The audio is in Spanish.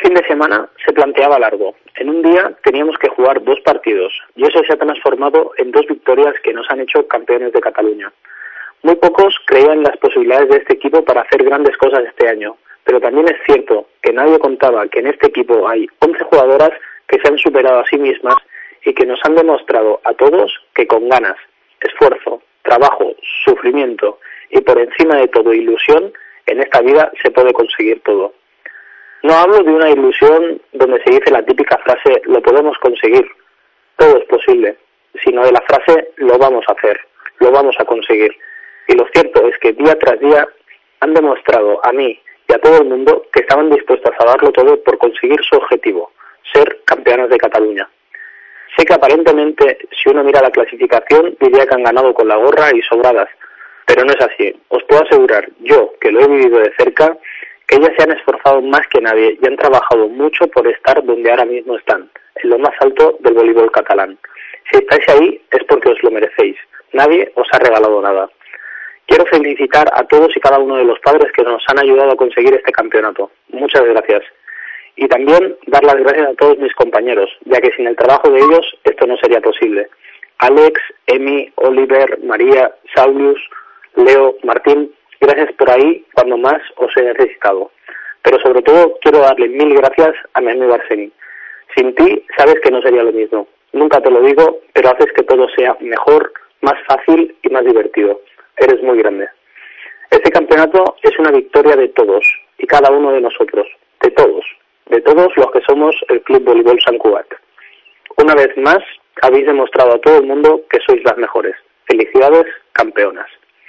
fin de semana se planteaba largo. En un día teníamos que jugar 2 partidos y eso se ha transformado en 2 victorias que nos han hecho campeones de Cataluña. Muy pocos creían en las posibilidades de este equipo para hacer grandes cosas este año, pero también es cierto que nadie contaba que en este equipo hay 11 jugadoras que se han superado a sí mismas y que nos han demostrado a todos que con ganas, esfuerzo, trabajo, sufrimiento y por encima de todo ilusión, en esta vida se puede conseguir todo. No hablo de una ilusión donde se dice la típica frase lo podemos conseguir, todo es posible, sino de la frase lo vamos a hacer, lo vamos a conseguir. Y lo cierto es que día tras día han demostrado a mí y a todo el mundo que estaban dispuestas a darlo todo por conseguir su objetivo, ser campeonas de Cataluña. Sé que aparentemente, si uno mira la clasificación, diría que han ganado con la gorra y sobradas, pero no es así. Os puedo asegurar, yo, que lo he vivido de cerca, que ellas se han esforzado más que nadie y han trabajado mucho por estar donde ahora mismo están, en lo más alto del voleibol catalán. Si estáis ahí es porque os lo merecéis. Nadie os ha regalado nada. Quiero felicitar a todos y cada uno de los padres que nos han ayudado a conseguir este campeonato. Muchas gracias. Y también dar las gracias a todos mis compañeros, ya que sin el trabajo de ellos esto no sería posible. Alex, Emi, Oliver, María, Saulius, Leo, Martín, gracias por ahí cuando más os he necesitado. Pero sobre todo quiero darle 1000 gracias a mi amigo Arseni. Sin ti sabes que no sería lo mismo. Nunca te lo digo, pero haces que todo sea mejor, más fácil y más divertido. Eres muy grande. Este campeonato es una victoria de todos y cada uno de nosotros, de todos los que somos el Club Voleibol Sant Cugat. Una vez más habéis demostrado a todo el mundo que sois las mejores. Felicidades, campeonas.